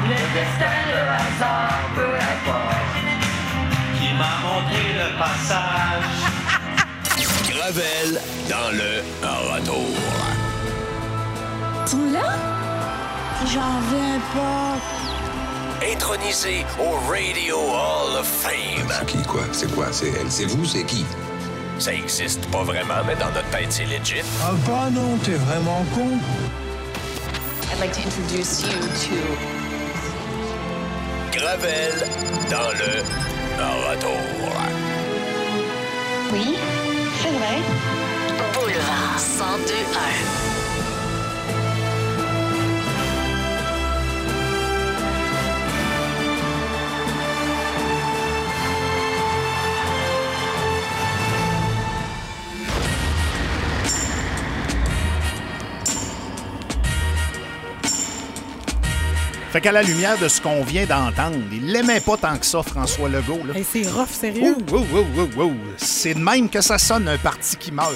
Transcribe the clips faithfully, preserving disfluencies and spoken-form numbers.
Le destin, le hasard, peu importe, qui m'a montré le passage. Gravel dans le retour. Ils sont là? J'en reviens pas. Intronisé au Radio Hall of Fame. C'est qui, quoi? C'est quoi? C'est elle? C'est vous? C'est qui? Ça existe pas vraiment, mais dans notre tête, c'est legit. Ah bah non, t'es vraiment con. I'd like to introduce you to... Gravel dans le retour. Oui, c'est vrai. Boulevard cent deux un. Fait qu'à la lumière de ce qu'on vient d'entendre, il l'aimait pas tant que ça, François Legault. Là. Hey, c'est rough, sérieux? Ouh, ouh, ouh, ouh, ouh. C'est de même que ça sonne un parti qui meurt.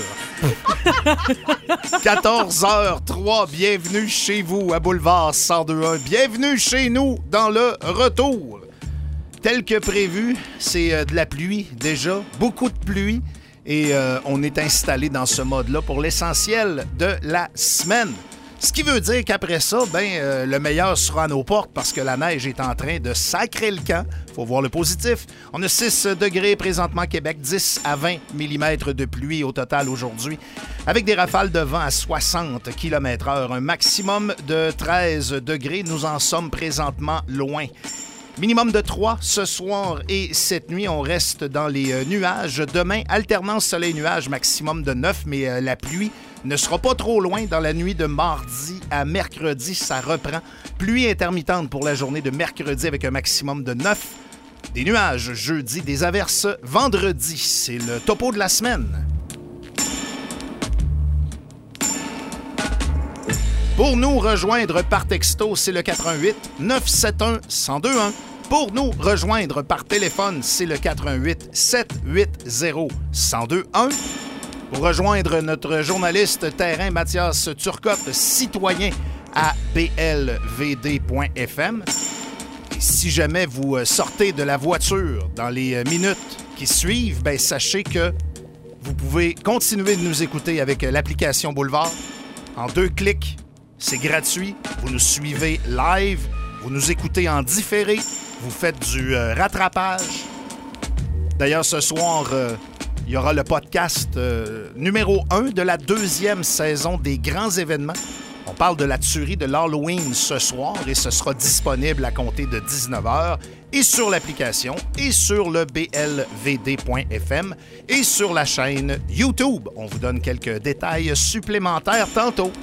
quatorze heures trois, bienvenue chez vous à Boulevard cent deux un. Bienvenue chez nous dans le retour. Tel que prévu, c'est euh, de la pluie déjà, beaucoup de pluie. Et euh, on est installé dans ce mode-là pour l'essentiel de la semaine. Ce qui veut dire qu'après ça, ben, euh, le meilleur sera à nos portes parce que la neige est en train de sacrer le camp. Faut voir le positif. On a six degrés présentement Québec, dix à vingt millimètres de pluie au total aujourd'hui, avec des rafales de vent à soixante kilomètres heure, un maximum de treize degrés. Nous en sommes présentement loin. Minimum de trois ce soir et cette nuit, on reste dans les euh, nuages. Demain, alternance soleil-nuage, maximum de neuf, mais euh, la pluie ne sera pas trop loin dans la nuit de mardi à mercredi. Ça reprend. Pluie intermittente pour la journée de mercredi avec un maximum de neuf. Des nuages jeudi, des averses vendredi. C'est le topo de la semaine. Pour nous rejoindre par texto, c'est le quatre un huit neuf sept un un zéro deux un. Pour nous rejoindre par téléphone, c'est le quatre un huit sept huit zéro un zéro deux un. Pour rejoindre notre journaliste terrain Mathias Turcotte, citoyen à b l v d point f m. Et si jamais vous sortez de la voiture dans les minutes qui suivent, ben sachez que vous pouvez continuer de nous écouter avec l'application Boulevard. En deux clics, c'est gratuit. Vous nous suivez live, vous nous écoutez en différé, vous faites du euh, rattrapage. D'ailleurs, ce soir... Euh, il y aura le podcast euh, numéro un de la deuxième saison des grands événements. On parle de la tuerie de l'Halloween ce soir et ce sera disponible à compter de dix-neuf heures et sur l'application et sur le b l v d point f m et sur la chaîne YouTube. On vous donne quelques détails supplémentaires tantôt.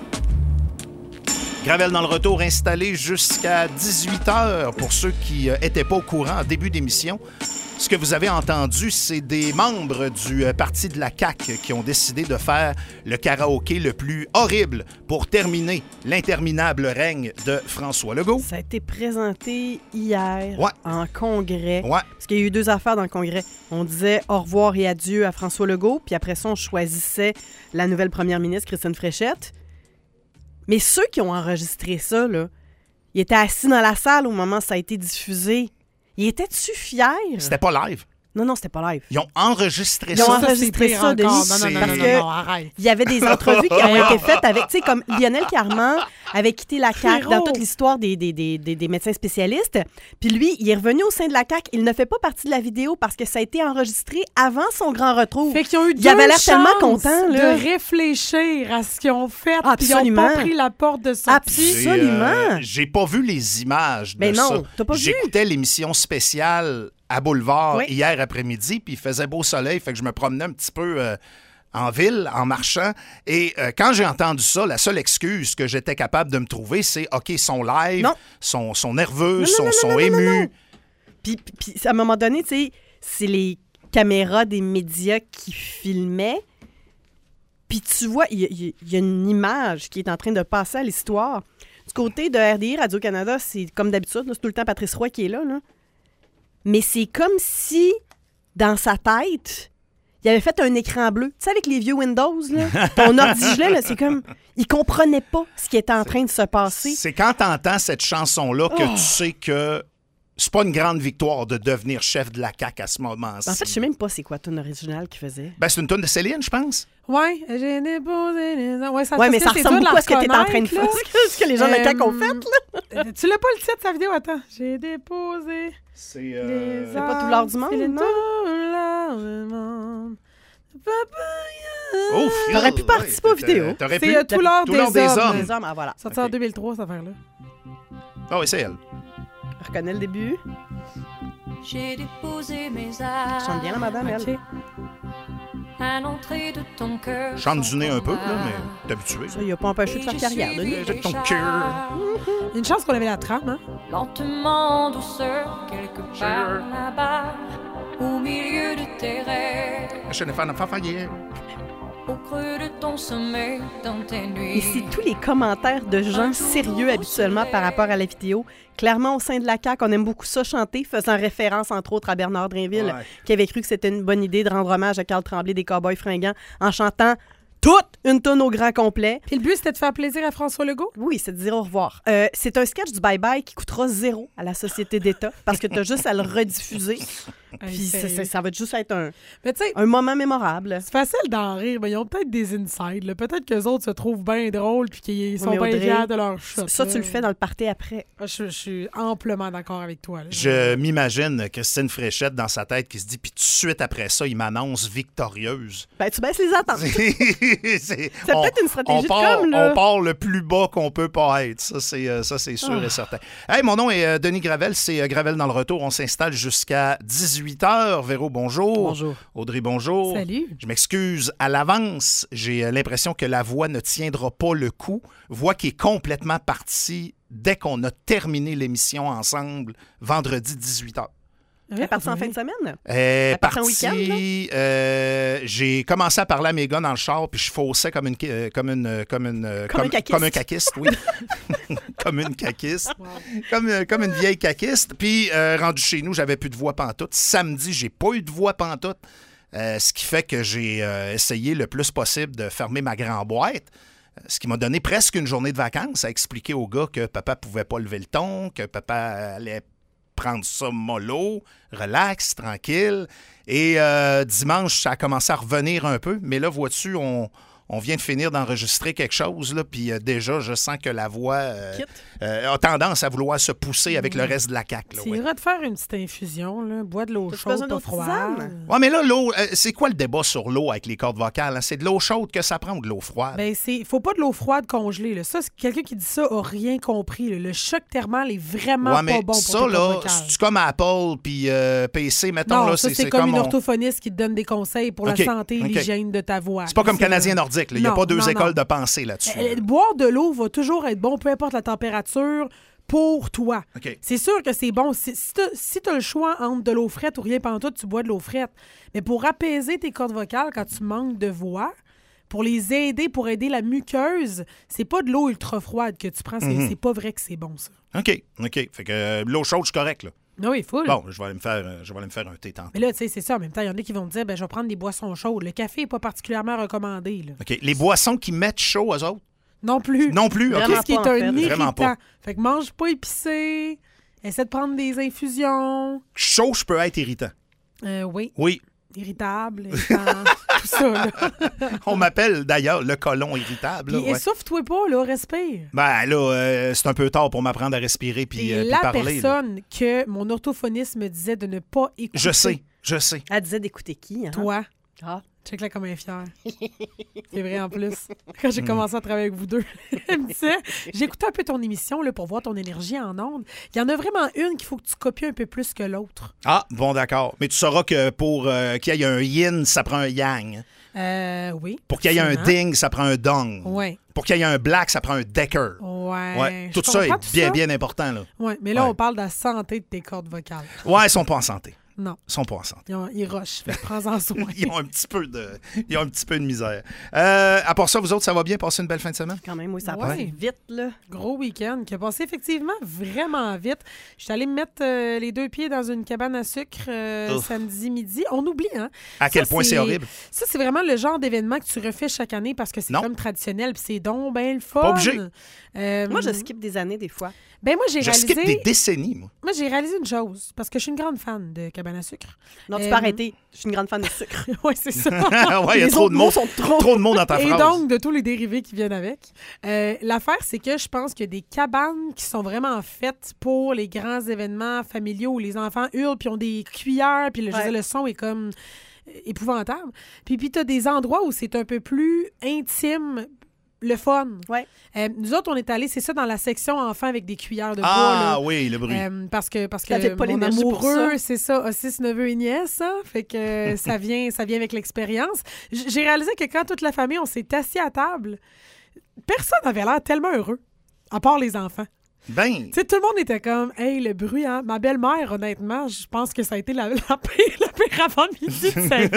Gravel dans le retour installé jusqu'à dix-huit heures pour ceux qui n'étaient pas au courant en début d'émission. Ce que vous avez entendu, c'est des membres du parti de la C A Q qui ont décidé de faire le karaoké le plus horrible pour terminer l'interminable règne de François Legault. Ça a été présenté hier ouais. en congrès. Ouais. Parce qu'il y a eu deux affaires dans le congrès. On disait au revoir et adieu à François Legault, puis après ça, on choisissait la nouvelle première ministre, Christine Fréchette. Mais ceux qui ont enregistré ça, là, ils étaient assis dans la salle au moment où ça a été diffusé. Ils étaient-tu fiers? C'était pas live. Non, non, c'était pas live. Ils ont enregistré Ils ont ça. enregistré ça, Denis. Non, non, non, parce non, que non, non, arrête. Il y avait des entrevues qui ont été faites avec, tu sais, comme Lionel Carman avait quitté la C A Q dans toute l'histoire des, des, des, des, des médecins spécialistes. Puis lui, il est revenu au sein de la C A Q. Il ne fait pas partie de la vidéo parce que ça a été enregistré avant son grand retour. Fait qu'ils ont eu il avait l'air tellement content là. de réfléchir à ce qu'ils ont fait. Absolument. Ils n'ont pas pris la porte de sortie. Absolument. J'ai, euh, j'ai pas vu les images de Mais non, ça. t'as pas vu. J'écoutais l'émission spéciale à Boulevard oui. hier après-midi, puis il faisait beau soleil, fait que je me promenais un petit peu euh, en ville, en marchant. Et euh, quand j'ai entendu ça, la seule excuse que j'étais capable de me trouver, c'est « OK, ils sont live, sont, sont nerveux, non, sont, non, non, sont non, émus. Non, non. Puis, puis à un moment donné, tu sais, c'est les caméras des médias qui filmaient. Puis tu vois, il y, y a une image qui est en train de passer à l'histoire. Du côté de R D I, Radio-Canada, c'est comme d'habitude, là, c'est tout le temps Patrice Roy qui est là, là. Mais c'est comme si, dans sa tête, il avait fait un écran bleu. Tu sais, avec les vieux Windows, là, ton ordi gelé, là, c'est comme... Il comprenait pas ce qui était en train de se passer. C'est quand t'entends cette chanson-là que Oh. tu sais que c'est pas une grande victoire de devenir chef de la C A Q à ce moment-ci. En fait, je sais même pas c'est quoi la tune originale qu'il faisait. Ben, c'est une tune de Céline, je pense. Ouais, j'ai déposé les... Ouais, ça, Ouais, mais ça c'est ressemble dur beaucoup la à ce que t'es en train de reconnaître, faire. là. Ce que les gens de la C A Q ont Euh, fait, là. Euh, Tu l'as pas le titre de sa vidéo? Attends. J'ai déposé C'est... les euh, C'est pas tout l'or du monde, c'est non? tout l'or du monde. Papa, Oh, T'aurais pu ouais, participer aux t'aurais- vidéos. T'aurais C'est pu. euh, tout l'or Tout des, l'or des hommes. hommes. Les hommes, ah voilà. Sorti Ok. en deux mille trois, cette affaire-là. Ah oui, c'est elle. Je reconnais le début. J'ai déposé mes armes. Chante bien la madame, elle. OK. À l'entrée de ton cœur. Chante du nez un peu, là, sans mais t'es habitué. Ça, il a pas empêché de faire carrière, Denis. J'ai ton cœur. Une chance qu'on avait la trame, hein? Lentement, en douceur, quelque part là-bas, au milieu de tes rêves, Je ne fais pas fanfailler. au creux de ton sommeil, dans tes nuits. Et c'est tous les commentaires de gens sérieux habituellement par rapport à la vidéo. Clairement, au sein de la C A Q, on aime beaucoup ça chanter, faisant référence entre autres à Bernard Drinville, Ouais. qui avait cru que c'était une bonne idée de rendre hommage à Carl Tremblay des Cowboys fringants en chantant toute une tonne au grand complet. Puis le but, c'était de faire plaisir à François Legault? Oui, c'est de dire au revoir. Euh, c'est un sketch du bye-bye qui coûtera zéro à la Société d'État parce que tu as juste à le rediffuser. Puis Hey, ça, sérieux. ça- ça va juste être un, Mais tu sais, un moment mémorable. c'est facile d'en rire, mais ils ont peut-être des insides. là. Peut-être qu'eux autres se trouvent bien drôles puis qu'ils sont mais bien Audrey, fiers de leur shot. Ça, là. tu le fais dans le party après. Ah, Je, je suis amplement d'accord avec toi. là. Je m'imagine Christine Fréchette dans sa tête qui se dit, puis tout de suite après ça, il m'annonce victorieuse. Ben, tu baisses les attentes. c'est C'est peut-être une stratégie on de part, com', là. On part le plus bas qu'on peut pas être. Ça, c'est, euh, ça, c'est sûr Ah. et certain. Hey, mon nom est euh, Denis Gravel. C'est euh, Gravel dans le retour. On s'installe jusqu'à dix-huit heures. Véro, bonjour. Bonjour. Audrey, bonjour. Salut. Je m'excuse à l'avance. J'ai euh, l'impression que la voix ne tiendra pas le coup. Voix qui est complètement partie dès qu'on a terminé l'émission ensemble, vendredi dix-huit heures. Elle est partie en fin de semaine? Euh, Elle partait en week-end, parti, euh, j'ai commencé à parler à mes gars dans le char, puis je faussais comme une, euh, comme une, euh, comme une, euh, Comme un caquiste. comme un caquiste, oui, comme une caquiste, comme, euh, comme une vieille caquiste. Puis euh, rendu chez nous, j'avais plus de voix pantoute. Samedi, j'ai pas eu de voix pantoute, euh, ce qui fait que j'ai euh, essayé le plus possible de fermer ma grande boîte. Ce qui m'a donné presque une journée de vacances à expliquer aux gars que papa pouvait pas lever le ton, que papa allait prendre ça mollo, relax, tranquille. Et euh, dimanche, ça a commencé à revenir un peu. Mais là, vois-tu, on, on vient de finir d'enregistrer quelque chose, là, puis euh, déjà, je sens que la voix euh, euh, a tendance à vouloir se pousser avec le reste de la C A Q. Là, Tu ouais. iras te faire une petite infusion, là. Bois de l'eau T'as chaude, besoin pas d'autres froide. tisanes? Ouais, mais là, l'eau, euh, c'est quoi le débat sur l'eau avec les cordes vocales? Hein? C'est de l'eau chaude que ça prend ou de l'eau froide? Ben, c'est faut pas de l'eau froide congelée. Là. Ça, c'est- quelqu'un qui dit ça a rien compris. là. Le choc thermal est vraiment ouais, mais pas bon pour ça, tes cordes là, vocales. c'est comme Apple puis euh, P C, mettons, Non, là, ça, c'est, c'est, comme une on- orthophoniste qui te donne des conseils pour OK, la santé et OK. l'hygiène de ta voix. C'est pas comme C'est- Canadien nordique. là. Il n'y a Non, pas deux non, écoles non. de pensée là-dessus. Euh, boire de l'eau va toujours être bon, peu importe la température, pour toi. OK. C'est sûr que c'est bon. Si, si t'as si t'as le choix entre de l'eau frette ou rien pantoute, tu bois de l'eau frette. Mais pour apaiser tes cordes vocales quand tu manques de voix, pour les aider, pour aider la muqueuse, c'est pas de l'eau ultra froide que tu prends. C'est, Mhm. c'est pas vrai que c'est bon, ça. OK, OK. Fait que euh, l'eau chaude, je suis correct, là. Non, il faut. Bon, je vais aller me faire, euh, je vais aller me faire un thé tantôt. Mais là, tu sais, c'est ça. En même temps, il y en a qui vont te dire, ben, je vais prendre des boissons chaudes. Le café n'est pas particulièrement recommandé, là. OK. Les boissons qui mettent chaud, aux autres? Non plus. Non plus, OK. Vraiment Tout ce qui est pas, en un fait. irritant. Vraiment pas. Fait que mange pas épicé. Essaie de prendre des infusions. Chaud, je peux être irritant. Euh, oui. Oui. Irritable, irritant, tout ça, là. On m'appelle d'ailleurs le colon irritable. là, Puis ouais. essouffle-toi pas, là, respire. Ben là, euh, c'est un peu tard pour m'apprendre à respirer puis, T'es euh, puis la parler. là. personne que mon orthophoniste me disait de ne pas écouter. Je sais, je sais. Elle disait d'écouter qui? Hein? Toi. Ah. Check-la comme un fier. C'est vrai en plus. Quand j'ai commencé à travailler avec vous deux, elle me disait, j'écoutais un peu ton émission là, pour voir ton énergie en ondes. Il y en a vraiment une qu'il faut que tu copies un peu plus que l'autre. Ah, bon, d'accord. Mais tu sauras que pour euh, qu'il y ait un yin, ça prend un yang. Euh, oui. Pour qu'il y ait un absolument. ding, ça prend un dong. Ouais. Pour qu'il y ait un black, ça prend un decker. Ouais. Ouais. Je Tout ça est comprends tout bien, ça. bien important, là. Ouais, mais là, Ouais. on parle de la santé de tes cordes vocales. Ouais, ils sont pas en santé. Non. Ils sont pas en santé. Ils, ont, ils rushent. Fait que prends-en soin. Ils ont un petit peu de, ils ont un petit peu de misère. Euh, à part ça, vous autres, ça va bien? Passer une belle fin de semaine? Quand même, oui, ça Ouais. passe vite, là. Gros week-end qui a passé effectivement vraiment vite. Je suis allée me mettre euh, les deux pieds dans une cabane à sucre euh, Ouf. samedi midi. On oublie, hein? À quel Ça, point c'est horrible. Ça, c'est vraiment le genre d'événement que tu refais chaque année parce que c'est Non. comme traditionnel puis c'est donc ben le fun. Pas obligé. Euh, Moi, je skip des années, des fois. Ben moi, j'ai Je réalisé... skip des décennies, moi. Moi, j'ai réalisé une chose parce que je suis une grande fan de cabane à sucre. Non, tu Euh, peux arrêter. Je suis une grande fan de sucre. Oui, c'est ça. ouais, il y a Les trop autres de mots. mots sont trop. Trop de mots dans ta Et phrase. donc, de tous les dérivés qui viennent avec. Euh, L'affaire, c'est que je pense qu'il y a des cabanes qui sont vraiment faites pour les grands événements familiaux où les enfants hurlent puis ont des cuillères puis le, je veux Ouais. dire, le son est comme euh, épouvantable. Puis, puis tu as des endroits où c'est un peu plus intime, le fun. Ouais. Euh, nous autres, on est allés, c'est ça, dans la section enfants avec des cuillères de bois. Ah là. oui, le bruit. Euh, parce que, parce que T'avais pas mon l'énergie pour amoureux, ça. c'est ça, a six neveux et nièces, hein, fait que euh, ça vient, ça vient avec l'expérience. J- J'ai réalisé que quand toute la famille, on s'est assis à table, personne n'avait l'air tellement heureux, à part les enfants. Ben, Tu sais, tout le monde était comme, hey, le bruit, hein. Ma belle-mère, honnêtement, je pense que ça a été la, la pire, la pire avant-midi de sa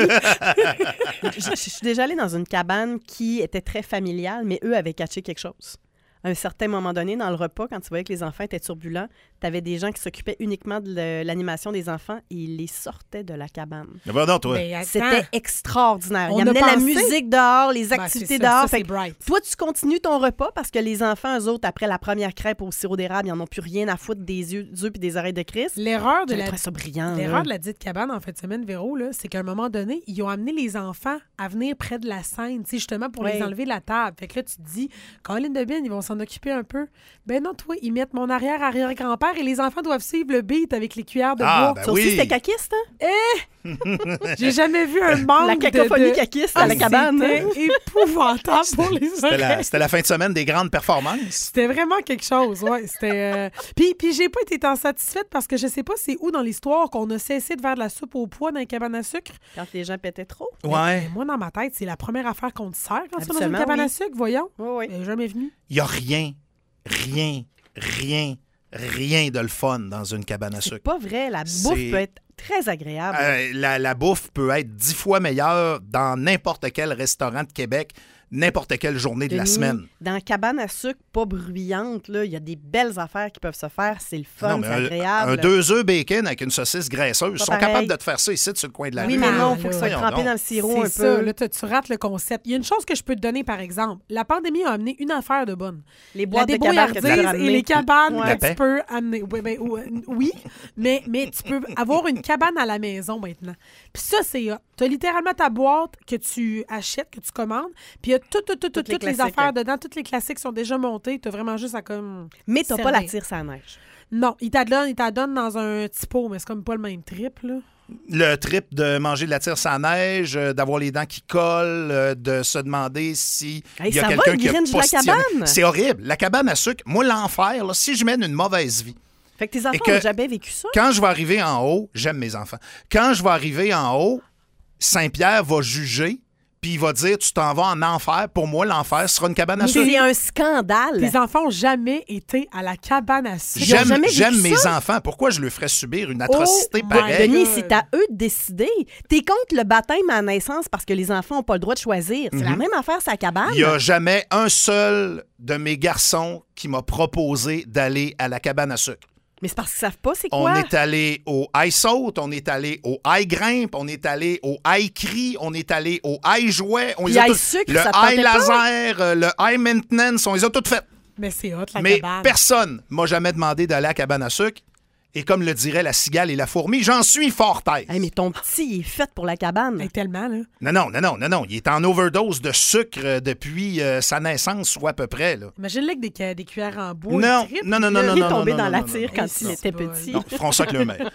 vie. Je, je suis déjà allée dans une cabane qui était très familiale, mais eux avaient catché quelque chose. À un certain moment donné, dans le repas, quand tu voyais que les enfants étaient turbulents, tu avais des gens qui s'occupaient uniquement de le- l'animation des enfants et ils les sortaient de la cabane. va donc, toi. Ben, attends. C'était extraordinaire. On Ils a amenaient la pensé- musique dehors, les Ben, activités c'est ça, dehors. ça, Fait c'est que bright. toi, tu continues ton repas parce que les enfants, eux autres, après la première crêpe au sirop d'érable, ils n'en ont plus rien à foutre des yeux, des yeux puis des oreilles de Christ. L'erreur de J'avais la trouvé ça brillant. L'erreur là. de la dite cabane en fin de semaine, Véro, là, c'est qu'à un moment donné, ils ont amené les enfants à venir près de la scène, tu sais, justement pour Ouais. les enlever de la table. Fait que là, tu te dis, Caroline de Bien, ils vont s'en occuper un peu. Ben non, toi, ils mettent mon arrière-arrière-grand-père et les enfants doivent suivre le beat avec les cuillères de Ah, bois. ben Ça aussi, oui. c'était caquiste, hein? J'ai jamais vu un manque La cacophonie de... de... caquiste Ah, à la cabane. C'était épouvantable pour les C'était la, oreilles. c'était la fin de semaine des grandes performances. C'était vraiment quelque chose, ouais. C'était. euh, Puis, puis j'ai pas été tant satisfaite parce que je sais pas c'est où dans l'histoire qu'on a cessé de faire de la soupe au pois dans les cabanes à sucre. Quand les gens pétaient trop. Ouais. Mais moi, dans ma tête, c'est la première affaire qu'on te sert quand tu vas dans une Absolument, cabane oui. à sucre, voyons. Oui, oui. Elle est jamais venue. Il n'y a rien, rien, rien, rien de le fun dans une cabane à C'est sucre. pas vrai. La C'est- bouffe peut être très agréable. Euh, la, la bouffe peut être dix fois meilleure dans n'importe quel restaurant de Québec, n'importe quelle journée de la Denis, semaine. Dans la cabane à sucre, pas bruyante, là, il y a des belles affaires qui peuvent se faire. C'est le fun, Non, mais c'est un, agréable. un deux œufs bacon avec une saucisse graisseuse, ils Pas sont pareil. capables de te faire ça ici, sur le coin de la Oui, rue. mais Ah, non, il faut que ça soit voyons trempé donc. dans le sirop un C'est peu. ça, là, tu tu rates le concept. Il y a une chose que je peux te donner, par exemple. La pandémie a amené une affaire de bonne. Les La boîtes de cabane que tu débrouillardise as et ramenées. les cabanes Ouais. que tu peux amener. Oui, ben, ou- euh, oui, mais, mais tu peux avoir une cabane à la maison maintenant. Puis ça, c'est hot. Tu as littéralement ta boîte que tu achètes, que tu commandes, puis il y a tout, tout, tout, tout- Toutes les toutes les classiques. affaires dedans. Toutes les classiques sont déjà montées. Tu as vraiment juste à comme... Mais t'as pas la servir. tire sa neige. Non, ils t'adonnent, ils t'adonnent dans un petit pot, mais c'est comme pas le même trip, là. Le trip de manger de la tire sans neige, euh, d'avoir les dents qui collent, euh, de se demander si Hey, il y a ça va, quelqu'un le qui a Grinch de la postillonné. cabane? C'est horrible. La cabane à sucre, moi, l'enfer, là, si je mène une mauvaise vie, Fait que tes enfants Et que- ont jamais vécu ça. quand je vais arriver en haut, j'aime mes enfants, quand je vais arriver en haut, Saint-Pierre va juger, puis il va dire, tu t'en vas en enfer. Pour moi, l'enfer sera une cabane à sucre. C'est un scandale. Tes enfants ont jamais été à la cabane à sucre. Ils ont J'aime, jamais vécu j'aime mes ça? enfants. Pourquoi je leur ferais subir une atrocité Oh pareille? my Denis, God. c'est à eux de décider. T'es contre le baptême à la naissance parce que les enfants n'ont pas le droit de choisir. C'est la même affaire, c'est la cabane. Il n'y a jamais un seul de mes garçons qui m'a proposé d'aller à la cabane à sucre. Mais c'est parce qu'ils savent pas c'est On quoi. est allé au high saute, on est allé au high grimpe, on est allé au high cri, on est allé au high jouet, on Puis les a high tous- sucre, le ça te high tentait pas? laser, euh, le high maintenance, on les a toutes faites. Mais c'est hot, la Mais cabane. personne m'a jamais demandé d'aller à la cabane à sucre. Et comme le dirait la cigale et la fourmi, j'en suis fort tête. Hey, mais ton petit, il est fait pour la cabane. Hey, tellement, là. Non, non, non, non, non, non. Il est en overdose de sucre euh, depuis euh, sa naissance, ou à peu près, là. Imagine-le avec des, cu- des cuillères en bois. Non, il tripe, non, non, là. non, Il non, est tombé non, dans non, la non, tire non, quand non. il Hey, était c'est bol. petit. Non, ils feront ça avec le mère.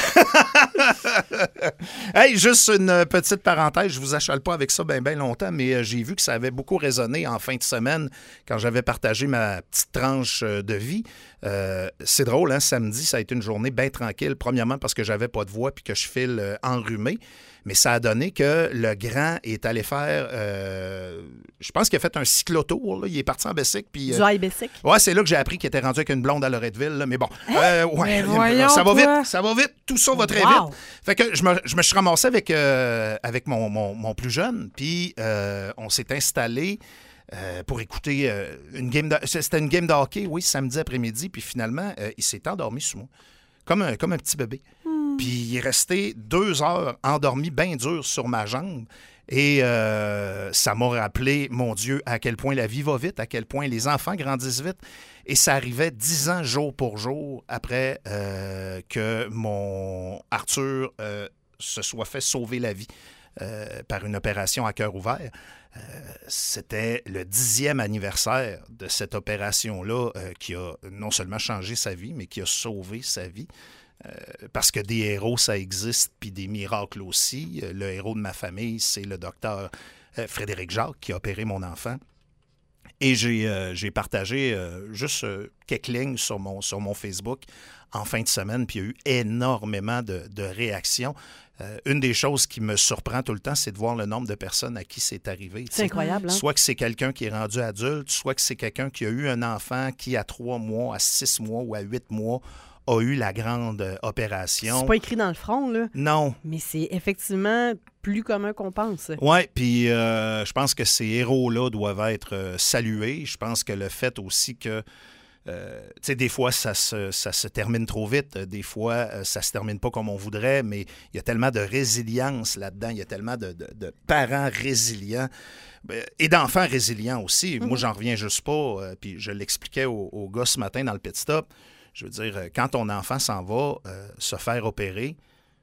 Hey, juste une petite parenthèse, je vous achale pas avec ça bien ben longtemps, mais euh, j'ai vu que ça avait beaucoup résonné en fin de semaine quand j'avais partagé ma petite tranche euh, de vie. Euh, c'est drôle, hein? Samedi, ça a été une journée bien tranquille. Premièrement, parce que j'avais pas de voix puis que je file euh, enrhumé. Mais ça a donné que le grand est allé faire... Euh, je pense qu'il a fait un cyclotour. Là. Il est parti en bicycle. Puis, du euh, high bicycle? Ouais, c'est là que j'ai appris qu'il était rendu avec une blonde à Loretteville. Là. Mais bon, Hein? euh, ouais, Mais voyons, ça va toi. vite. Ça va vite. Tout ça va très Wow. vite. Fait que je me, je me suis ramassé avec, euh, avec mon, mon, mon plus jeune. Puis euh, on s'est installé... Euh, pour écouter euh, une game de... C'était une game de hockey, oui, samedi après-midi. Puis finalement, euh, il s'est endormi sous moi, comme un, comme un petit bébé. Mm. Puis il est resté deux heures endormi bien dur sur ma jambe. Et euh, ça m'a rappelé, mon Dieu, à quel point la vie va vite, à quel point les enfants grandissent vite. Et ça arrivait dix ans jour pour jour après euh, que mon Arthur euh, se soit fait sauver la vie euh, par une opération à cœur ouvert. Euh, c'était le dixième anniversaire de cette opération-là euh, qui a non seulement changé sa vie, mais qui a sauvé sa vie. Euh, parce que des héros, ça existe, puis des miracles aussi. Euh, le héros de ma famille, c'est le docteur euh, Frédéric Jacques qui a opéré mon enfant. Et j'ai, euh, j'ai partagé euh, juste euh, quelques lignes sur mon, sur mon Facebook en fin de semaine, puis il y a eu énormément de, de réactions. Euh, une des choses qui me surprend tout le temps, c'est de voir le nombre de personnes à qui c'est arrivé. C'est incroyable, hein? Soit que c'est quelqu'un qui est rendu adulte, soit que c'est quelqu'un qui a eu un enfant qui, à trois mois, à six mois ou à huit mois, a eu la grande euh, opération. C'est pas écrit dans le front, là. Non. Mais c'est effectivement plus commun qu'on pense. Oui, puis euh, je pense que ces héros-là doivent être euh, salués. Je pense que le fait aussi que Euh, tu sais, des fois, ça se, ça se termine trop vite. Des fois, euh, ça se termine pas comme on voudrait, mais il y a tellement de résilience là-dedans. Il y a tellement de, de, de parents résilients euh, et d'enfants résilients aussi. Mm-hmm. Moi, j'en reviens juste pas. Euh, puis je l'expliquais au, au gars ce matin dans le pit stop. Je veux dire, quand ton enfant s'en va euh, se faire opérer,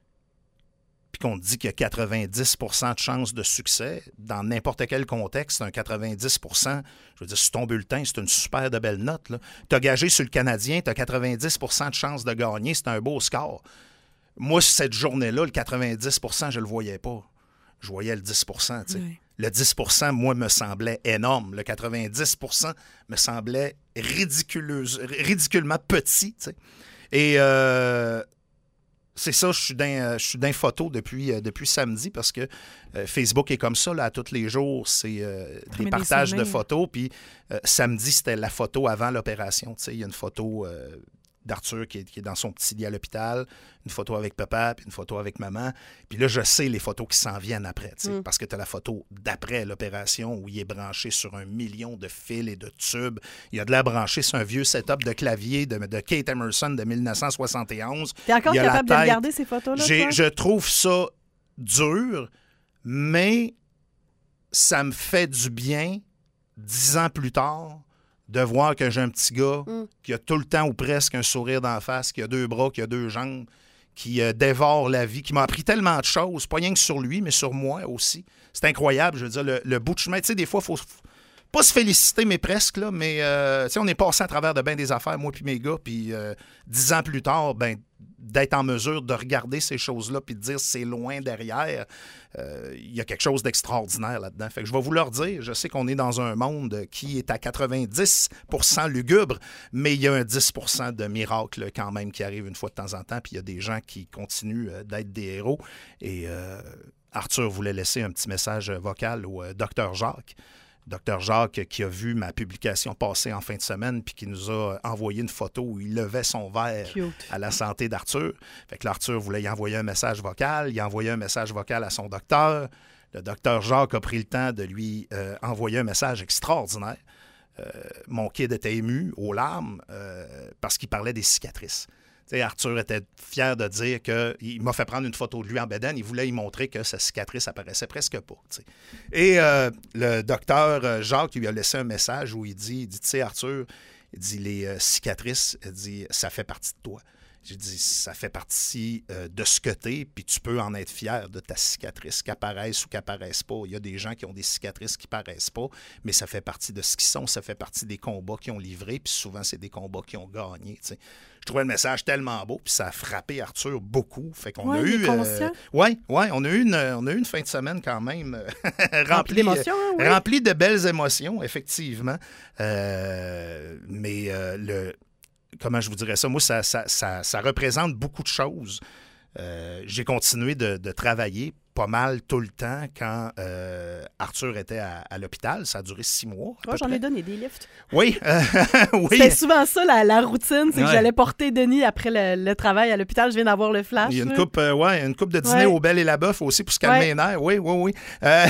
puis qu'on te dit qu'il y a quatre-vingt-dix pour cent de chances de succès, dans n'importe quel contexte, un quatre-vingt-dix pour cent, je veux dire, sur ton bulletin, c'est une super de belle note. Tu as gagé sur le Canadien, tu as quatre-vingt-dix pour cent de chances de gagner, c'est un beau score. Moi, cette journée-là, le quatre-vingt-dix pour cent, je ne le voyais pas. Je voyais le dix pour cent, tu sais. Oui. Le dix pour cent, moi, me semblait énorme. Le quatre-vingt-dix pour cent me semblait ridiculement petit, tu sais. Et... Euh, c'est ça, je suis dans, je suis dans photo depuis, euh, depuis samedi parce que euh, Facebook est comme ça, là, à tous les jours, c'est euh, des partages de photos. Puis euh, samedi, c'était la photo avant l'opération. Il y a une photo euh, d'Arthur qui est, qui est dans son petit lit à l'hôpital, une photo avec papa, puis une photo avec maman. Puis là, je sais les photos qui s'en viennent après, mm. parce que tu as la photo d'après l'opération où il est branché sur un million de fils et de tubes. Il a de la branché sur un vieux setup de clavier de, de Kate Emerson de dix-neuf cent soixante et onze. T'es encore capable de regarder ces photos-là? J'ai, je trouve ça dur, mais ça me fait du bien, dix ans plus tard, de voir que j'ai un petit gars mm. qui a tout le temps ou presque un sourire d'en face, qui a deux bras, qui a deux jambes, qui euh, dévore la vie, qui m'a appris tellement de choses, pas rien que sur lui, mais sur moi aussi. C'est incroyable, je veux dire, le, le bout de chemin. Tu sais, des fois, il faut pas se féliciter, mais presque, là, mais euh, tu sais, on est passé à travers de bien des affaires, moi puis mes gars, puis euh, dix ans plus tard, ben d'être en mesure de regarder ces choses-là puis de dire c'est loin derrière, il euh, y a quelque chose d'extraordinaire là-dedans. Fait que je vais vous le redire, je sais qu'on est dans un monde qui est à quatre-vingt-dix pour cent lugubre, mais il y a un dix pour cent de miracles quand même qui arrivent une fois de temps en temps, puis il y a des gens qui continuent d'être des héros. Et euh, Arthur voulait laisser un petit message vocal au euh, docteur Jacques. Docteur Jacques qui a vu ma publication passer en fin de semaine puis qui nous a envoyé une photo où il levait son verre Cute. À la santé d'Arthur. Fait que l'Arthur voulait y envoyer un message vocal. Il a envoyé un message vocal à son docteur. Le docteur Jacques a pris le temps de lui euh, envoyer un message extraordinaire. Euh, mon kid était ému aux larmes euh, parce qu'il parlait des cicatrices. T'sais, Arthur était fier de dire qu'il m'a fait prendre une photo de lui en bédaine. Il voulait y montrer que sa cicatrice apparaissait presque pas. T'sais. Et euh, le docteur Jacques lui a laissé un message où il dit, il dit, tu sais, Arthur, il dit, les euh, cicatrices, il dit, ça fait partie de toi. J'ai dit, ça fait partie euh, de ce que t'es, puis tu peux en être fier de ta cicatrice, qu'apparaisse ou qu'apparaisse pas. Il y a des gens qui ont des cicatrices qui paraissent pas, mais ça fait partie de ce qu'ils sont, ça fait partie des combats qu'ils ont livrés, puis souvent, c'est des combats qu'ils ont gagnés. T'sais. Je trouvais le message tellement beau, puis ça a frappé Arthur beaucoup. Fait qu'on ouais, a eu. Euh, oui, ouais, on a eu une, on a eu une fin de semaine quand même remplie d'émotions, hein, oui. remplie de belles émotions, effectivement. Euh, mais euh, le. comment je vous dirais ça? Moi, ça, ça, ça, ça représente beaucoup de choses. Euh, j'ai continué de, de travailler pas mal tout le temps quand euh, Arthur était à, à l'hôpital. Ça a duré six mois. Oh, j'en ai donné des lifts. Oui. Euh, oui. C'était souvent ça, la, la routine. C'est ouais. que j'allais porter Denis après le, le travail à l'hôpital. Je viens d'avoir le flash. Il y a une là. coupe, euh, ouais, une coupe de dîner ouais. au Bel et la Bœuf aussi pour se calmer ouais. les nerfs. Oui, oui, oui. Euh,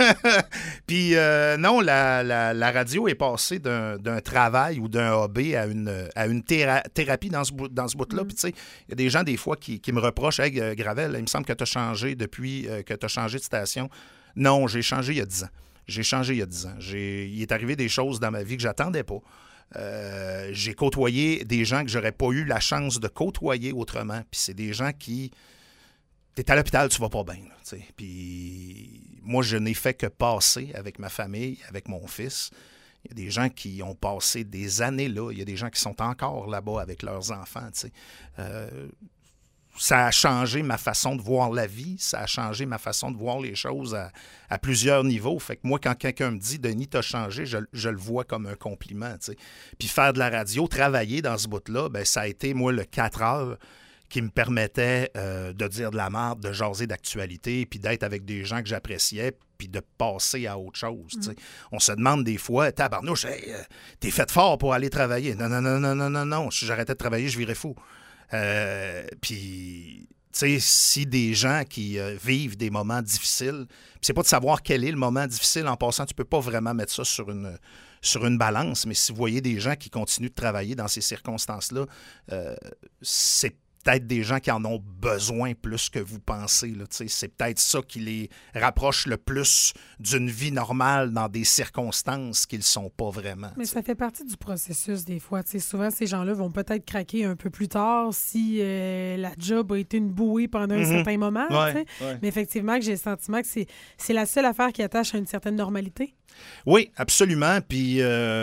Puis euh, non, la, la, la radio est passée d'un, d'un travail ou d'un hobby à une, à une théra- thérapie dans ce, dans ce bout-là. Mm. Puis tu sais, il y a des gens des fois qui, qui me reprochent « Hey, Gravel, il me semble que tu as changé depuis euh, que tu as changé de station. » Non, j'ai changé il y a dix ans. J'ai changé il y a dix ans. J'ai... Il est arrivé des choses dans ma vie que j'attendais pas. Euh, j'ai côtoyé des gens que j'aurais pas eu la chance de côtoyer autrement. Puis c'est des gens qui... T'es à l'hôpital, tu vas pas bien. Là, puis moi, je n'ai fait que passer avec ma famille, avec mon fils. Il y a des gens qui ont passé des années là. Il y a des gens qui sont encore là-bas avec leurs enfants. Euh, ça a changé ma façon de voir la vie. Ça a changé ma façon de voir les choses à, à plusieurs niveaux. Fait que moi, quand quelqu'un me dit « Denis, t'as changé », je, je le vois comme un compliment. T'sais. Puis faire de la radio, travailler dans ce bout-là, ben, ça a été, moi, le quatre heures qui me permettait euh, de dire de la merde, de jaser d'actualité, puis d'être avec des gens que j'appréciais, puis de passer à autre chose. Mm. On se demande des fois, tabarnouche, hey, euh, t'es fait fort pour aller travailler. Non, non, non, non, non, non, non. Si j'arrêtais de travailler, je virais fou. Euh, puis, tu sais, si des gens qui euh, vivent des moments difficiles, c'est pas de savoir quel est le moment difficile en passant, tu peux pas vraiment mettre ça sur une, sur une balance, mais si vous voyez des gens qui continuent de travailler dans ces circonstances-là, euh, c'est peut-être des gens qui en ont besoin plus que vous pensez. Là, c'est peut-être ça qui les rapproche le plus d'une vie normale dans des circonstances qu'ils ne sont pas vraiment. Mais t'sais. Ça fait partie du processus des fois. T'sais, souvent, ces gens-là vont peut-être craquer un peu plus tard si euh, la job a été une bouée pendant un mm-hmm. certain moment. Ouais, ouais. Mais effectivement, que j'ai le sentiment que c'est, c'est la seule affaire qui attache à une certaine normalité. Oui, absolument. Puis,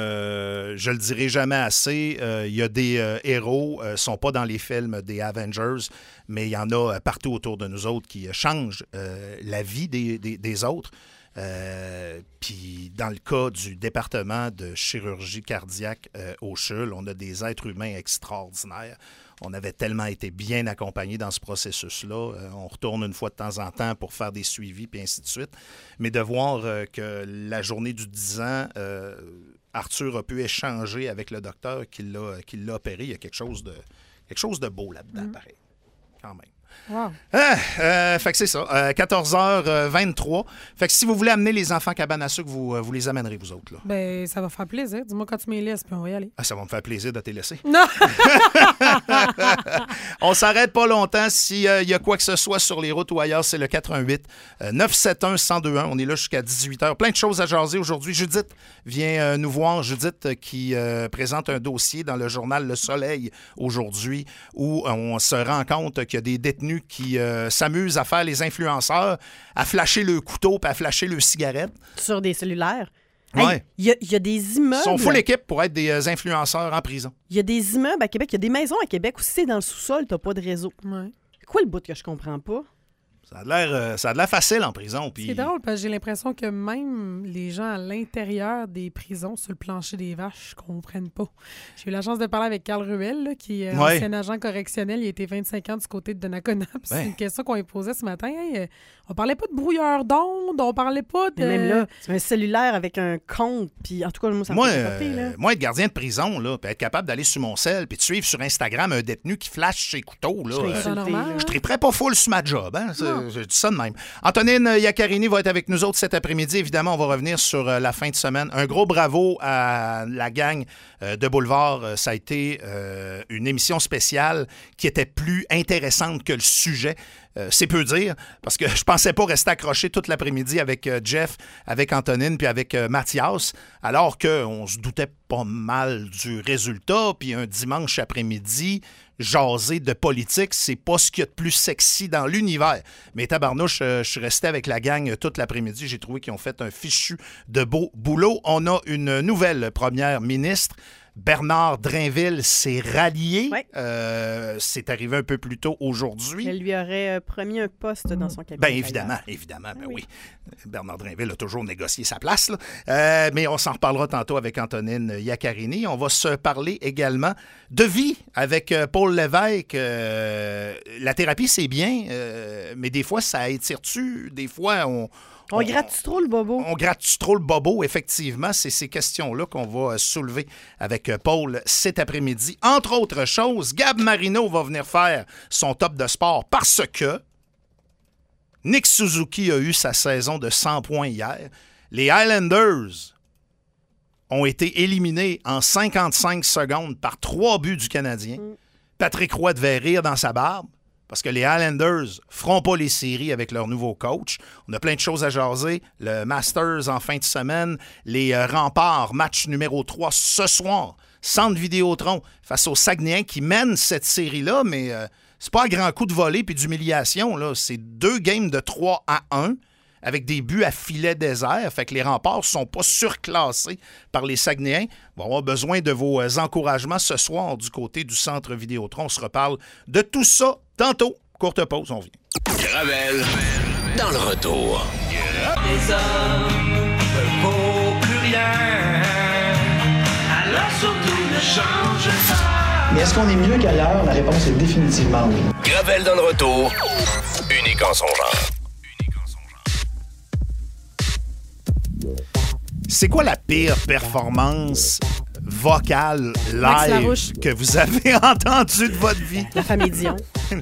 euh, je le dirai jamais assez, il euh, y a des euh, héros, euh, sont pas dans les films des Avengers, mais il y en a euh, partout autour de nous autres qui euh, changent euh, la vie des, des, des autres. Euh, puis, dans le cas du département de chirurgie cardiaque euh, au C H U L, on a des êtres humains extraordinaires. On avait tellement été bien accompagnés dans ce processus-là. Euh, on retourne une fois de temps en temps pour faire des suivis, puis ainsi de suite. Mais de voir euh, que la journée du dix ans, euh, Arthur a pu échanger avec le docteur qui l'a, qui l'a opéré, il y a quelque chose de, quelque chose de beau là-dedans, mm. pareil, quand même. Wow. Ah, euh, fait que c'est ça. Euh, quatorze heures vingt-trois. Fait que si vous voulez amener les enfants cabane à sucre, vous, vous les amènerez, vous autres. Là. Ben, ça va faire plaisir. Dis-moi quand tu me les laisses, puis on va y aller. Ah, ça va me faire plaisir de te laisser. Non! On s'arrête pas longtemps. S'il y a quoi que ce soit sur les routes ou ailleurs, c'est le quatre un huit neuf sept un un zéro deux un. On est là jusqu'à dix-huit heures. Plein de choses à jaser aujourd'hui. Judith vient euh, nous voir. Judith euh, qui euh, présente un dossier dans le journal Le Soleil aujourd'hui où on se rend compte qu'il y a des détenus qui euh, s'amusent à faire les influenceurs, à flasher le couteau puis à flasher le cigarette. Sur des cellulaires. Ouais. Hey, il y, a, y a des immeubles... Ils sont full équipe pour être des euh, influenceurs en prison. Il y a des immeubles à Québec, il y a des maisons à Québec où si c'est dans le sous-sol, t'as pas de réseau. Ouais. Quoi le bout que je comprends pas? Ça a l'air, euh, ça a l'air facile en prison. Pis... C'est drôle parce que j'ai l'impression que même les gens à l'intérieur des prisons, sur le plancher des vaches, ne comprennent pas. J'ai eu la chance de parler avec Carl Ruel, là, qui est ouais. ancien agent correctionnel. Il a été vingt-cinq ans du côté de Donnacona. Ouais. C'est une question qu'on lui posait ce matin. Hey, on parlait pas de brouilleur d'ondes, on parlait pas de... Mais même là, c'est un cellulaire avec un compte, puis en tout cas, moi, ça me moi, fait capoter, là. Euh, moi, être gardien de prison, là, puis être capable d'aller sur mon cell, puis de suivre sur Instagram un détenu qui flash ses couteaux, là, je euh, normal, je triperais pas full sur ma job. Hein? Je dis ça de même. Antonine Iaccarini va être avec nous autres cet après-midi. Évidemment, on va revenir sur euh, la fin de semaine. Un gros bravo à la gang euh, de Boulevard. Euh, ça a été euh, une émission spéciale qui était plus intéressante que le sujet. Euh, c'est peu dire, parce que je pensais pas rester accroché toute l'après-midi avec euh, Jeff, avec Antonine, puis avec euh, Mathias, alors qu'on se doutait pas mal du résultat. Puis un dimanche après-midi, jaser de politique, c'est pas ce qu'il y a de plus sexy dans l'univers. Mais tabarnouche, euh, je suis resté avec la gang toute l'après-midi. J'ai trouvé qu'ils ont fait un fichu de beau boulot. On a une nouvelle première ministre. Bernard Drinville s'est rallié. Ouais. Euh, c'est arrivé un peu plus tôt aujourd'hui. Elle lui aurait euh, promis un poste dans son cabinet. Bien évidemment, d'ailleurs. évidemment, ben Ah oui. oui. Bernard Drinville a toujours négocié sa place, là. Euh, mais on s'en reparlera tantôt avec Antonine Iaccarini. On va se parler également de vie avec euh, Paul Lévesque. Euh, la thérapie, c'est bien, euh, mais des fois, ça étire-tu? Des fois, on... On, on gratte trop le bobo? On gratte trop le bobo, effectivement. C'est ces questions-là qu'on va soulever avec Paul cet après-midi. Entre autres choses, Gab Marino va venir faire son top de sport parce que Nick Suzuki a eu sa saison de cent points hier. Les Highlanders ont été éliminés en cinquante-cinq secondes par trois buts du Canadien. Mm. Patrick Roy devait rire dans sa barbe. Parce que les Highlanders ne feront pas les séries avec leur nouveau coach. On a plein de choses à jaser. Le Masters en fin de semaine. Les euh, Remparts, match numéro trois ce soir. Centre Vidéotron face aux Saguenayens qui mènent cette série-là, mais euh, c'est pas un grand coup de volée puis d'humiliation, là. C'est deux games de trois à un avec des buts à filet désert. Fait que les Remparts ne sont pas surclassés par les Saguenayens. On va avoir besoin de vos euh, encouragements ce soir du côté du Centre Vidéotron. On se reparle de tout ça tantôt. Courte pause, on vient. Gravel dans le retour. Les hommes ne vaut plus rien. Alors surtout ne change pas. Mais est-ce qu'on est mieux qu'ailleurs? La réponse est définitivement oui. Gravel dans le retour. Unique en son genre. C'est quoi la pire performance vocale live que vous avez entendue de votre vie? La famille Dion.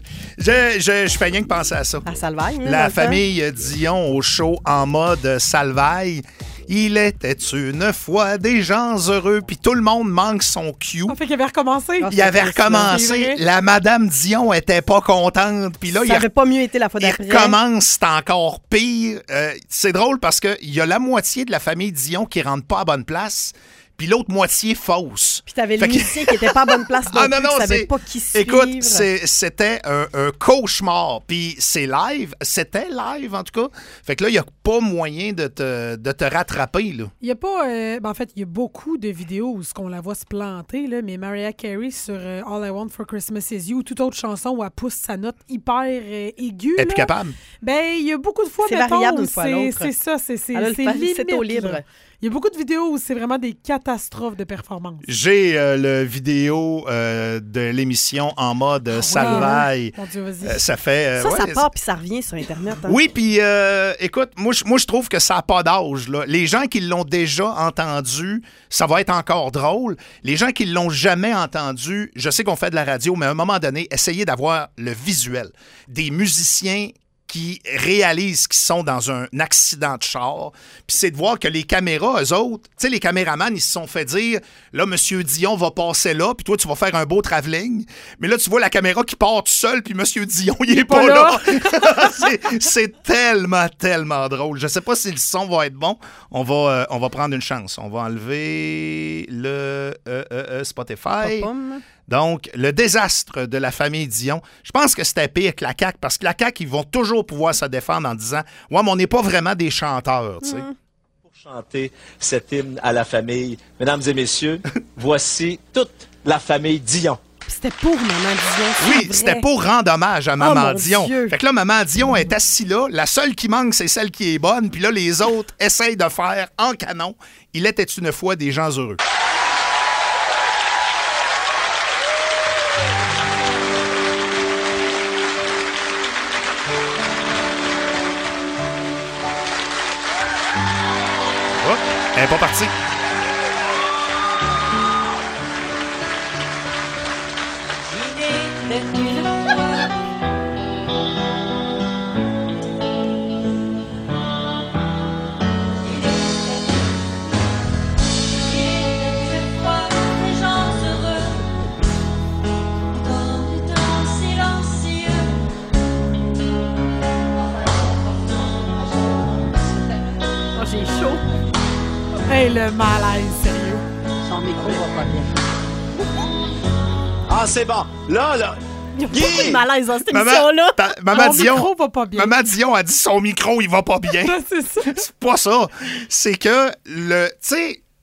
je, je, je fais rien que penser à ça. À Salvaille. La famille temps. Dion au show en mode Salvaille. Il était une fois des gens heureux, puis tout le monde manque son cue. Ça fait qu'il avait recommencé. Il avait recommencé. La Madame Dion était pas contente. Puis là, ça il n'avait pas mieux été la fois d'après. Il recommence, c'est encore pire. Euh, c'est drôle parce qu'il y a la moitié de la famille Dion qui rentre pas à bonne place. Puis l'autre moitié fausse. Puis t'avais le musicien qui était pas à bonne place non ah, non, plus, non, qui savait c'est... pas qui suivre. Écoute, c'est, c'était un, un cauchemar. Puis c'est live. C'était live, en tout cas. Fait que là, il n'y a pas moyen de te, de te rattraper, là. Il y a pas... Euh, ben en fait, il y a beaucoup de vidéos où on la voit se planter, là, mais Mariah Carey sur euh, All I Want for Christmas Is You, ou toute autre chanson où elle pousse sa note hyper euh, aiguë. Elle est plus capable. Ben, il y a beaucoup de fois, c'est mettons, variable d'une fois à c'est, l'autre. c'est ça, c'est, c'est, Alors, c'est le limite. c'est au libre. Là. Il y a beaucoup de vidéos où c'est vraiment des catastrophes de performance. J'ai euh, le vidéo euh, de l'émission en mode euh, ah, Salvaille. Mon Dieu, vas-y. Euh, ça fait... Euh, ça, ouais, ça part puis ça revient sur Internet. Hein? Oui, puis euh, écoute, moi, moi je trouve que ça n'a pas d'âge. Là. Les gens qui l'ont déjà entendu, ça va être encore drôle. Les gens qui l'ont jamais entendu, je sais qu'on fait de la radio, mais à un moment donné, essayez d'avoir le visuel. Des musiciens qui réalisent qu'ils sont dans un accident de char. Puis c'est de voir que les caméras, eux autres, tu sais, les caméramans, ils se sont fait dire, là, M. Dion va passer là, puis toi, tu vas faire un beau travelling. Mais là, tu vois la caméra qui part tout seul, puis M. Dion, il est pas, pas là. là. c'est, c'est tellement, tellement drôle. Je sais pas si le son va être bon. On va, euh, on va prendre une chance. On va enlever le euh, euh, euh, Spotify. Pop-pom. Donc, le désastre de la famille Dion, je pense que c'était pire que la C A Q, parce que la C A Q, ils vont toujours pouvoir se défendre en disant « Ouais, mais on n'est pas vraiment des chanteurs, tu sais. Mm. » Pour chanter cet hymne à la famille, mesdames et messieurs, voici toute la famille Dion. C'était pour Maman Dion. Oui, vrai. c'était pour rendre hommage à Maman oh, Dion. Dieu. Fait que là, Maman Dion est assise là. La seule qui manque, c'est celle qui est bonne. Puis là, les autres essayent de faire en canon. Il était une fois des gens heureux. Oh, elle n'est pas partie. J'ai chaud. Hey, le malaise, sérieux. Son micro va pas bien. Ah, c'est bon. Là, là. Il y a beaucoup de malaise dans cette Maman, émission-là. Ta, Maman Mon Dion, micro va pas bien. Maman Dion a dit son micro, il va pas bien. c'est ça. C'est pas ça. C'est que, le, tu sais,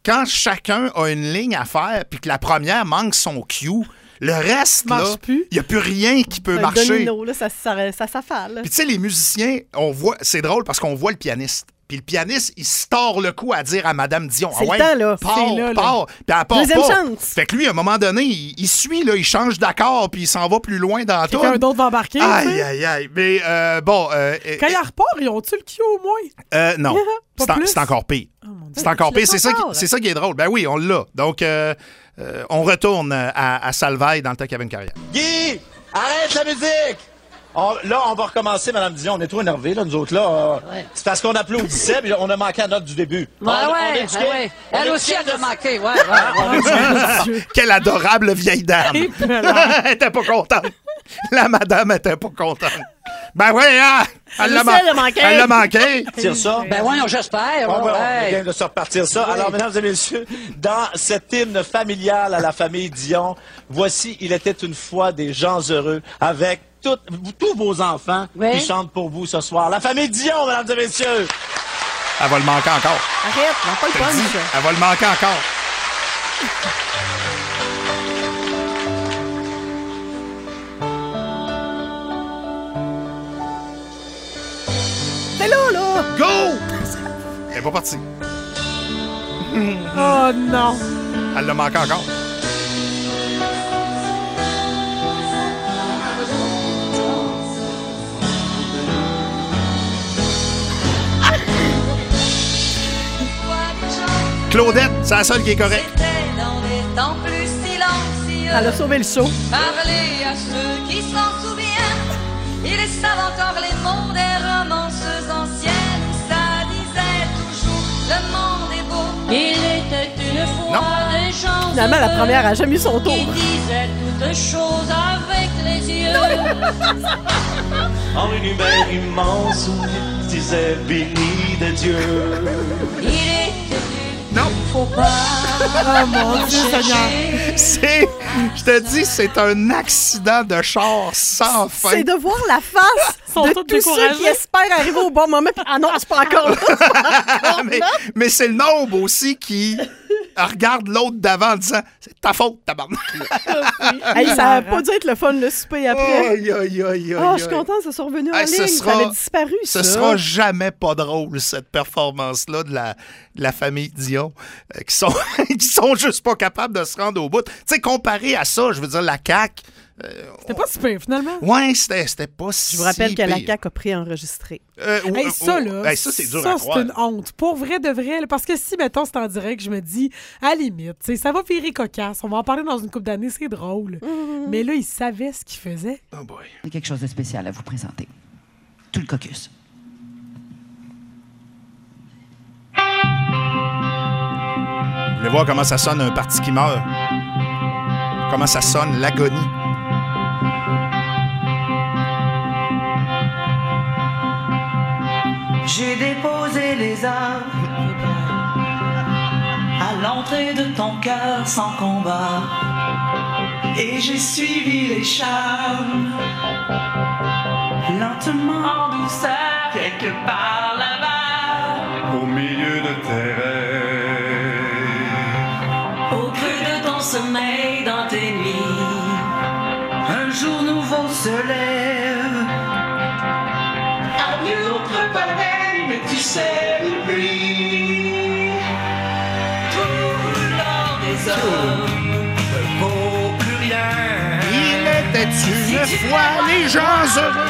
quand chacun a une ligne à faire puis que la première manque son cue, le reste, là, il n'y a plus rien qui peut un marcher. domino, là, ça, ça, ça s'affale. Puis tu sais, les musiciens, on voit, c'est drôle parce qu'on voit le pianiste. Puis le pianiste, il se tord le cou à dire à Madame Dion, c'est ah ouais, le temps, là. pars, C'est là, là. pars. Puis elle part Deuxième pas. chance. Fait que lui, à un moment donné, il, il suit, là, il change d'accord, puis il s'en va plus loin dans tout. Quelqu'un d'autre va embarquer. Aïe, aïe, aïe. Mais euh, bon... Euh, Quand il repart, ils ont-tu le cue au moins? Euh, non. c'est, en, c'est encore pire. Oh, c'est encore pire. C'est ça, qui, c'est ça qui est drôle. Ben oui, on l'a. Donc, euh, euh, on retourne à, à Salvaille dans le temps qu'il y avait une carrière. Guy, arrête la musique! On, là, on va recommencer, Mme Dion. On est trop énervés, là, nous autres, là. Euh, ouais. C'est parce qu'on applaudissait, puis on a manqué la note du début. Ouais, on, ouais, on est ouais, ouais. Elle aussi, elle a manqué, ouais, ouais. ouais. Quelle adorable vieille dame. Elle était pas contente. La madame était pas contente. Ben oui, hein? Elle l'a man- manqué. Elle l'a manqué. Tire ça. Ben oui, j'espère. Ouais, ouais, ouais, ouais. On vient de se repartir ça. Oui. Alors, mesdames et messieurs, dans cet hymne familial à la famille Dion, voici « Il était une fois des gens heureux » avec tout, tous vos enfants oui. qui chantent pour vous ce soir. La famille Dion, mesdames et messieurs. Elle va le manquer encore. Arrête, n'a pas le punch. Elle va le manquer encore. C'est là, là! Go! Elle est pas partie. Oh non! Elle l'a manqué encore. Claudette, c'est la seule qui est correcte. Elle a sauvé le show. Parler à ceux qui s'en souviennent. Ils savent encore les mots des romances anciennes. Ça disait toujours le monde est beau. Il était une fois non. des gens. Finalement, la première a jamais eu son tour. Qui disaient toutes choses avec les yeux. En univers immense où il disait béni de Dieu. Il était non. Faut pas. Oh mon Dieu, Seigneur. C'est, je te dis, c'est un accident de char sans fin. C'est de voir la face de tous ceux qui espèrent arriver au bon moment. Ah non, c'est pas encore là. C'est pas encore mais, là. mais c'est le nombre aussi qui regarde l'autre d'avant en disant « C'est ta faute, tabarnak! » Hey, ça n'a pas dû être le fun, le souper après. Aïe, aïe, aïe, oh, je suis contente, ça soit revenu en hey, ligne. Sera, ça avait disparu, ce ça. Ce sera jamais pas drôle, cette performance-là de la, de la famille Dion, euh, qui sont qui sont juste pas capables de se rendre au bout. Tu sais, comparé à ça, je veux dire, la C A Q... Euh, c'était pas si pire, finalement. Ouais, c'était, c'était pas si Je vous rappelle pire. que la C A Q a préenregistré. Euh, hey, ou, ça, ou, là, hey, ça, c'est dur ça, à croire. c'est une honte. Pour vrai de vrai, là, parce que si, mettons, c'est en direct, je me dis, à la limite, ça va virer cocasse. On va en parler dans une couple d'années, c'est drôle. Mm-hmm. Mais là, ils savaient ce qu'ils faisaient. Oh boy. J'ai quelque chose de spécial à vous présenter. Tout le caucus. Vous voulez voir comment ça sonne un parti qui meurt? Comment ça sonne l'agonie? J'ai déposé les armes à l'entrée de ton cœur sans combat et j'ai suivi les charmes lentement en douceur quelque part là-bas au milieu de tes rêves, au creux de ton sommeil dans tes nuits. Un jour nouveau se lève, à nul autre pareil, mais tu sais depuis tout l'or des hommes ne vaut plus rien. Il était une si fois les gens heureux.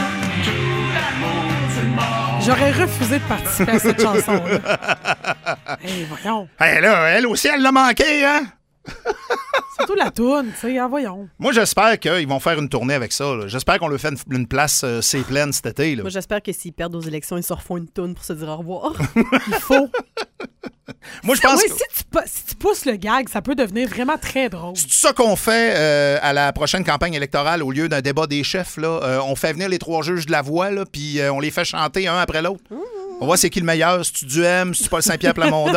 J'aurais refusé de participer à cette chanson. Hey, voyons. Hey, là, elle aussi, elle l'a manqué, hein? Surtout la toune, tu sais, ah, voyons. Moi, j'espère qu'ils vont faire une tournée avec ça. Là. J'espère qu'on leur fait une, une place euh, c'est pleine cet été. Là. Moi, j'espère que s'ils perdent aux élections, ils se refont une toune pour se dire au revoir. Il faut. Moi, je pense oui, que... si, tu, si tu pousses le gag, ça peut devenir vraiment très drôle. C'est ça qu'on fait euh, à la prochaine campagne électorale au lieu d'un débat des chefs. Là. Euh, on fait venir les trois juges de la voix, là, puis euh, on les fait chanter un après l'autre. Mmh. On voit c'est qui le meilleur. Si tu du M, si tu Paul Saint-Pierre Plamondon.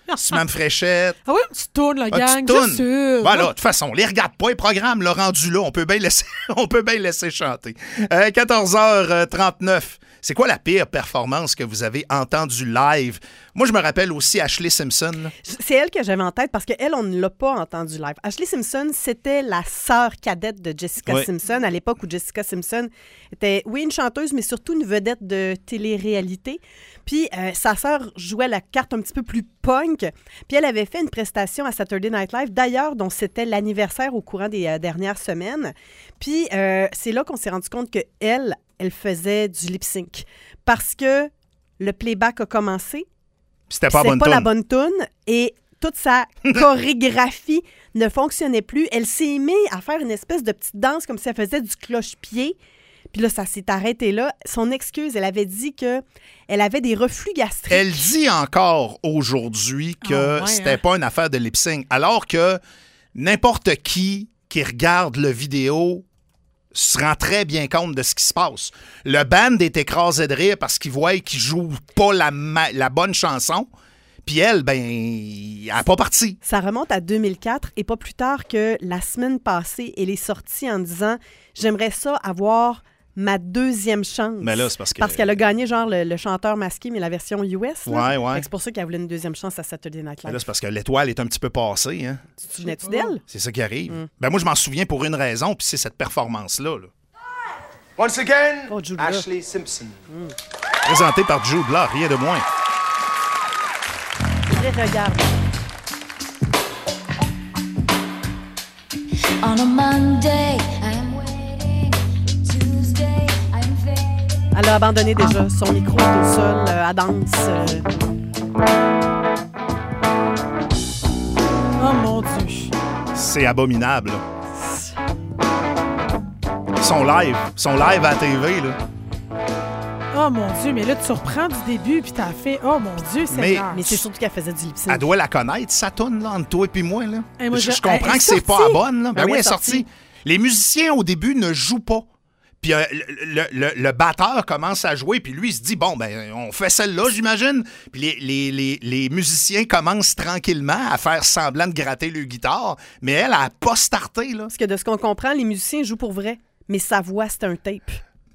Semaine Fréchette. Ah oui, tu tournes, la Ah, gang, tu tournes. c'est sûr. Voilà, de toute façon, les regarde pas, les programmes, le rendu là, on peut bien laisser, on peut bien laisser chanter. Euh, quatorze heures trente-neuf. C'est quoi la pire performance que vous avez entendue live? Moi, je me rappelle aussi Ashlee Simpson. Là. C'est elle que j'avais en tête parce qu'elle, on ne l'a pas entendue live. Ashlee Simpson, c'était la sœur cadette de Jessica Oui. Simpson à l'époque où Jessica Simpson était, oui, une chanteuse, mais surtout une vedette de télé-réalité. Puis euh, sa sœur jouait la carte un petit peu plus punk. Puis elle avait fait une prestation à Saturday Night Live, d'ailleurs, dont c'était l'anniversaire au courant des euh, dernières semaines. Puis euh, c'est là qu'on s'est rendu compte qu'elle, elle faisait du lip-sync. Parce que le playback a commencé. C'était pas, C'est bonne pas la toune. bonne toune. Et toute sa chorégraphie ne fonctionnait plus. Elle s'est mise à faire une espèce de petite danse comme si elle faisait du cloche-pied. Puis là, ça s'est arrêté là. Son excuse, elle avait dit que elle avait des reflux gastriques. Elle dit encore aujourd'hui que Ah, ouais, c'était hein? pas une affaire de lip-sync, alors que n'importe qui qui regarde le vidéo se rend très bien compte de ce qui se passe. Le band est écrasé de rire parce qu'il voit qu'il joue pas la, ma- la bonne chanson. Puis elle, ben, elle n'a pas parti. Ça remonte à deux mille quatre et pas plus tard que la semaine passée, elle est sortie en disant « J'aimerais ça avoir ma deuxième chance. » Mais là, c'est parce que- Parce qu'elle a gagné genre le, le chanteur masqué, mais la version U S. là. Ouais, ouais. Fait que c'est pour ça qu'elle voulait une deuxième chance à Saturday Night Mais Live. là, c'est parce que l'étoile est un petit peu passée. Hein? Tu te souvenais-tu d'elle? C'est ça qui arrive. Mm. Ben moi, je m'en souviens pour une raison, puis c'est cette performance-là. Là. Once again, Oh, Jude Law. Ashlee Simpson. Présentée par Jude Law, rien de moins. Regarde. On a Monday, I'm waiting. Tuesday, I'm fading. Elle a abandonné déjà. Son micro est au sol, euh, elle danse. euh. Oh mon Dieu. C'est abominable. là. Son live, son live à la T V, là. Oh mon Dieu, mais là, tu reprends du début puis t'as fait. Oh mon Dieu, c'est Mais- Mais c'est surtout qu'elle faisait du lip-sync. Elle doit la connaître, sa toune, là, entre toi et moi, là. Eh, moi, je, je- je comprends elle est que c'est pas sortie. la bonne, là. Ben, Ben oui, oui, elle est sortie. Les musiciens, au début, ne jouent pas. Puis euh, le, le- le batteur commence à jouer, puis lui, il se dit, bon, ben, on fait celle-là, j'imagine. Puis les, les, les, les musiciens commencent tranquillement à faire semblant de gratter le guitare, mais elle, elle n'a pas starté, là. Parce que de ce qu'on comprend, les musiciens jouent pour vrai. Mais sa voix, c'est un tape.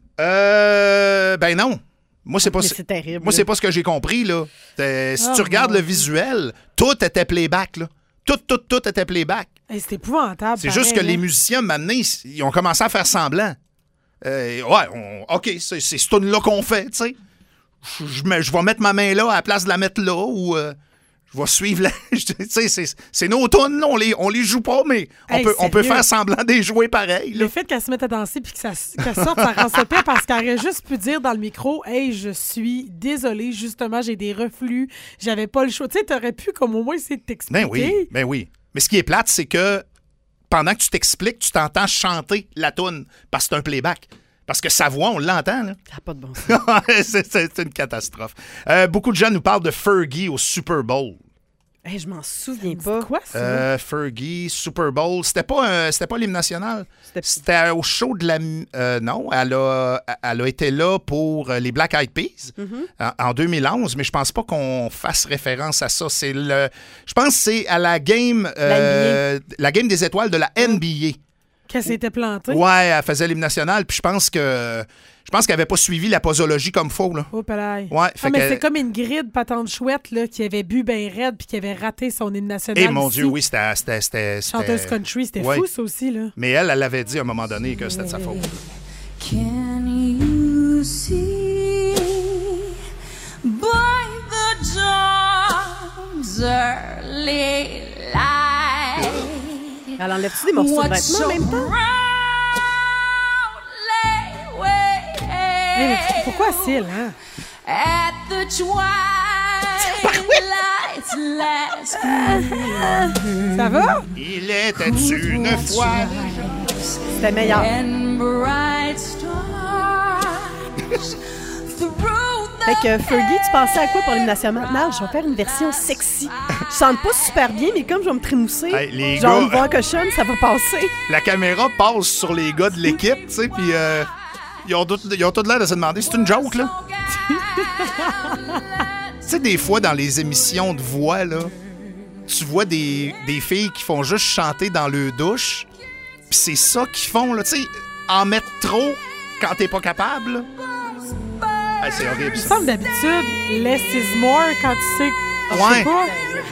Euh, ben non. Moi, c'est pas, Mais c'est terrible. moi, c'est pas ce que j'ai compris, là. Euh, si Oh, tu regardes mon le visuel, tout était playback, là. Tout, tout, tout était playback. Hey, c'est épouvantable. C'est juste que pareil, les hein. musiciens, maintenant, ils, ils ont commencé à faire semblant. Euh, ouais, on- OK, c'est, c'est ce tune-là qu'on fait, tu sais. Je, je mets- je vais mettre ma main là à la place de la mettre là, ou euh, je vais suivre la... Tu sais, c'est, c'est nos tunes, là, on les, on les joue pas, mais on, Hey, peut, on peut sérieux? faire semblant des jouer pareil, là. Le fait qu'elle se mette à danser puis que ça, qu'elle sorte, ça rend ça pire parce qu'elle aurait juste pu dire dans le micro « Hey, je suis désolée, justement, j'ai des reflux, j'avais pas le choix. » Tu sais, t'aurais pu comme au moins essayer de t'expliquer. Ben oui, ben oui. Mais ce qui est plate, c'est que pendant que tu t'expliques, tu t'entends chanter la toune parce que c'est un playback. Parce que sa voix, on l'entend, là. Ça n'a pas de bon sens. c'est, c'est- c'est une catastrophe. Euh, beaucoup de gens nous parlent de Fergie au Super Bowl. Hey, je m'en souviens pas. Quoi, ça? Euh, Fergie, Super Bowl. C'était pas, un- c'était pas l'hymne national. C'était- C'était au show de la... euh, non, elle a, elle a été là pour euh, les Black Eyed Peas Mm-hmm. en, en deux mille onze, mais je pense pas qu'on fasse référence à ça. C'est le... Je pense que c'est à la game... euh, la game des étoiles de la N B A. Qu'elle s'était plantée. Ouais, elle faisait l'hymne national, puis je pense que... Je pense qu'elle avait pas suivi la posologie comme faut, là. Oh, palaille. Ouais, Ah, fait mais que- c'est comme une grille patente chouette là, qui avait bu ben raide puis qui avait raté son hymne national. Eh mon ici. Dieu, oui, c'était... c'était, c'était, c'était- Chanteuse country, c'était Ouais. fou ça aussi. Là. Mais elle, elle avait dit à un moment donné que c'était de sa faute. Can you see by the dawn's early light? Elle enlève-tu des morceaux de vêtements en même temps? Hey, mais pourquoi Syl, hein? At the twilight's last gleam. Ça va? Il était une fois... C'était meilleur. And bright stars through Fait que Fergie, tu pensais à quoi pour l'hymne national? Je vais faire une version sexy. Je sens pas super bien, mais comme je vais me trémousser, Hey, les genre gars- me voir cochonne, ça va passer. La caméra passe sur les gars de l'équipe, tu sais, puis euh, ils ont tout ils ont tout l'air de se demander, c'est une joke, là? Tu sais, des fois, dans les émissions de voix, là, tu vois des, des filles qui font juste chanter dans le douche. Puis c'est ça qu'ils font, là. Tu sais, en mettre trop quand t'es pas capable. Là. Ah, c'est horrible, Il ça. me semble d'habitude, less is more quand tu sais. Je Ouais. sais pas.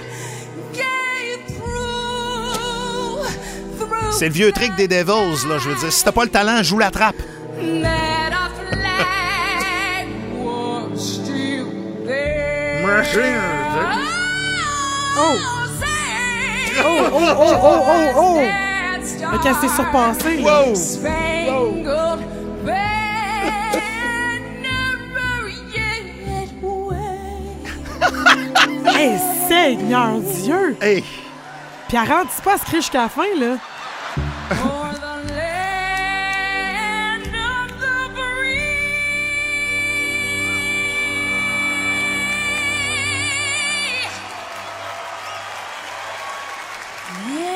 C'est le vieux trick des Devils, là. Je veux dire, si t'as pas le talent, joue la trappe. Oh! Oh, oh, oh, oh, oh, oh! Mais qu'elle s'est surpassée, là. Hey, Seigneur Dieu! Hey! Puis elle rentre pas à se crier jusqu'à la fin, là.